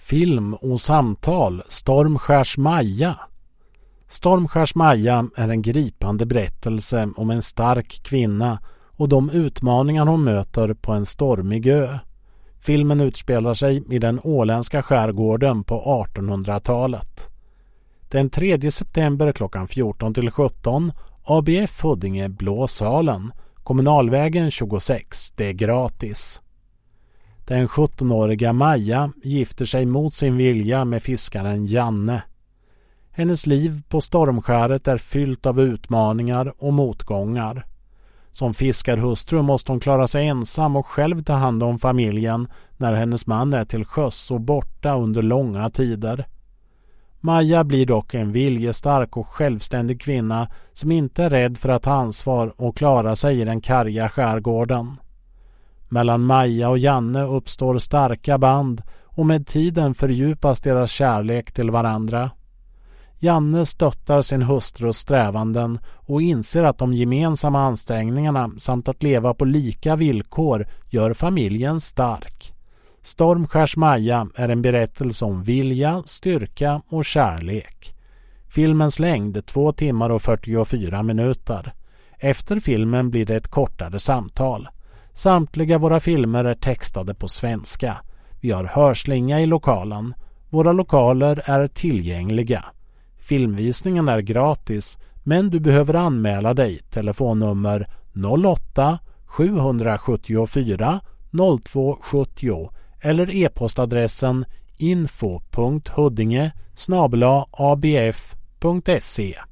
Film och samtal, Stormskärs Maja. Stormskärs Maja är en gripande berättelse om en stark kvinna och de utmaningar hon möter på en stormig ö. Filmen utspelar sig i den åländska skärgården på 1800-talet. Den 3 september klockan 14-17, ABF Huddinge, Blå salen, Kommunalvägen 26, det är gratis. Den 17-åriga Maja gifter sig mot sin vilja med fiskaren Janne. Hennes liv på stormskäret är fyllt av utmaningar och motgångar. Som fiskarhustru måste hon klara sig ensam och själv ta hand om familjen när hennes man är till sjöss och borta under långa tider. Maja blir dock en viljestark och självständig kvinna som inte är rädd för att ta ansvar och klara sig i den karga skärgården. Mellan Maja och Janne uppstår starka band och med tiden fördjupas deras kärlek till varandra. Janne stöttar sin hustrus strävanden och inser att de gemensamma ansträngningarna samt att leva på lika villkor gör familjen stark. Stormskärs Maja är en berättelse om vilja, styrka och kärlek. Filmens längd är 2 timmar och 44 minuter. Efter filmen blir det ett kortare samtal. Samtliga våra filmer är textade på svenska. Vi har hörslinga i lokalen. Våra lokaler är tillgängliga. Filmvisningen är gratis, men du behöver anmäla dig. Telefonnummer 08 774 0270 eller e-postadressen info.huddinge@abf.se.